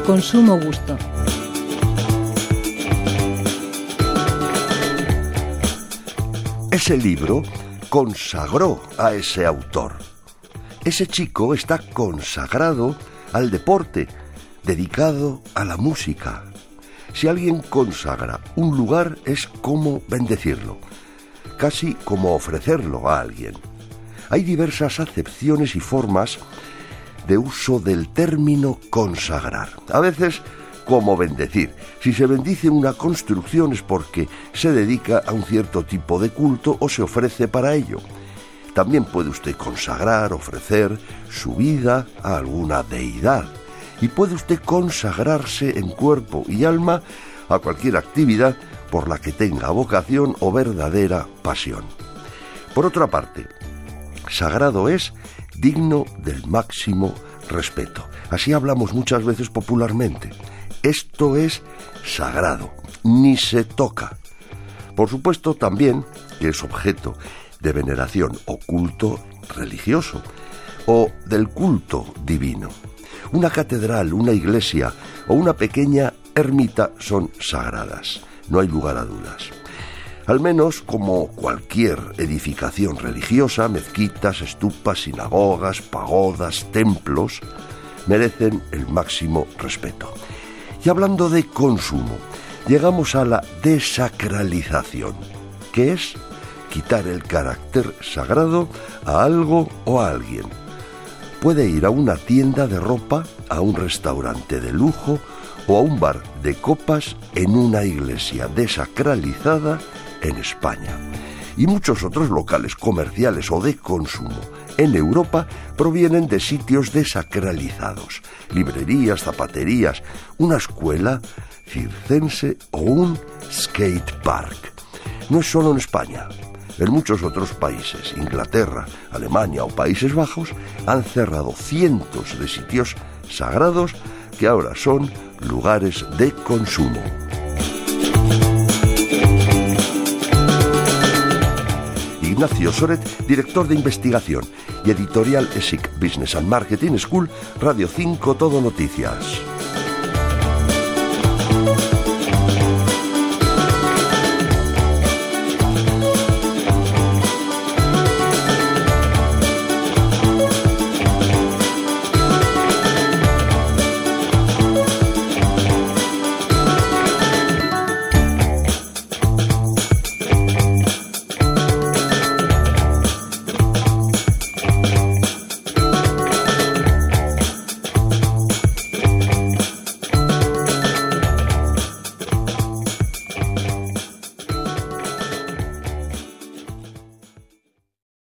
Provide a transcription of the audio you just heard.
con sumo gusto. Ese libro consagró a ese autor. Ese chico está consagrado al deporte, dedicado a la música. Si alguien consagra un lugar es como bendecirlo, casi como ofrecerlo a alguien. Hay diversas acepciones y formas de uso del término consagrar. A veces como bendecir. Si se bendice una construcción es porque se dedica a un cierto tipo de culto o se ofrece para ello. También puede usted consagrar, ofrecer su vida a alguna deidad. Y puede usted consagrarse en cuerpo y alma a cualquier actividad por la que tenga vocación o verdadera pasión. Por otra parte, sagrado es digno del máximo respeto. Así hablamos muchas veces popularmente. Esto es sagrado, ni se toca. Por supuesto también que es objeto de veneración o culto religioso o del culto divino. Una catedral, una iglesia o una pequeña ermita son sagradas, no hay lugar a dudas. Al menos como cualquier edificación religiosa, mezquitas, estupas, sinagogas, pagodas, templos, merecen el máximo respeto. Y hablando de consumo, llegamos a la desacralización, que es quitar el carácter sagrado a algo o a alguien. Puede ir a una tienda de ropa, a un restaurante de lujo o a un bar de copas en una iglesia desacralizada en España. Y muchos otros locales comerciales o de consumo en Europa provienen de sitios desacralizados, librerías, zapaterías, una escuela circense o un skate park. No es solo en España. En muchos otros países, Inglaterra, Alemania o Países Bajos, han cerrado cientos de sitios sagrados que ahora son lugares de consumo. Ignacio Soret, director de investigación y editorial ESIC Business and Marketing School, Radio 5 Todo Noticias.